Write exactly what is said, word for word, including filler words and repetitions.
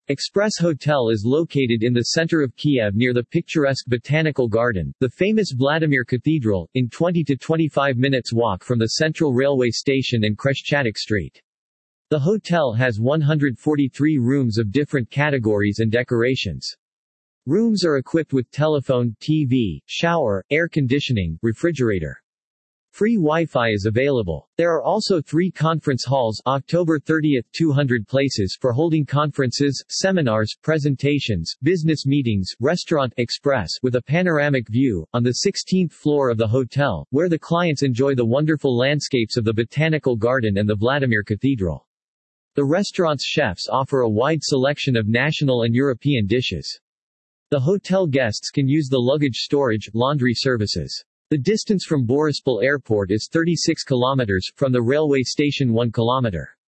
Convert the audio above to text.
Express Hotel is located in the center of Kiev near the picturesque Botanical Garden, the famous Vladimir Cathedral, in twenty to twenty-five minutes walk from the Central Railway Station and Khreshchatyk Street. The hotel has one hundred forty-three rooms of different categories and decorations. Rooms are equipped with telephone, T V, shower, air conditioning, refrigerator. Free Wi-Fi is available. There are also three conference halls October thirtieth two hundred places for holding conferences, seminars, presentations, business meetings, restaurant Express with a panoramic view, on the sixteenth floor of the hotel, where the clients enjoy the wonderful landscapes of the Botanical Garden and the Vladimir Cathedral. The restaurant's chefs offer a wide selection of national and European dishes. The hotel guests can use the luggage storage, laundry services. The distance from Borispol Airport is thirty-six kilometers, from the railway station one kilometer.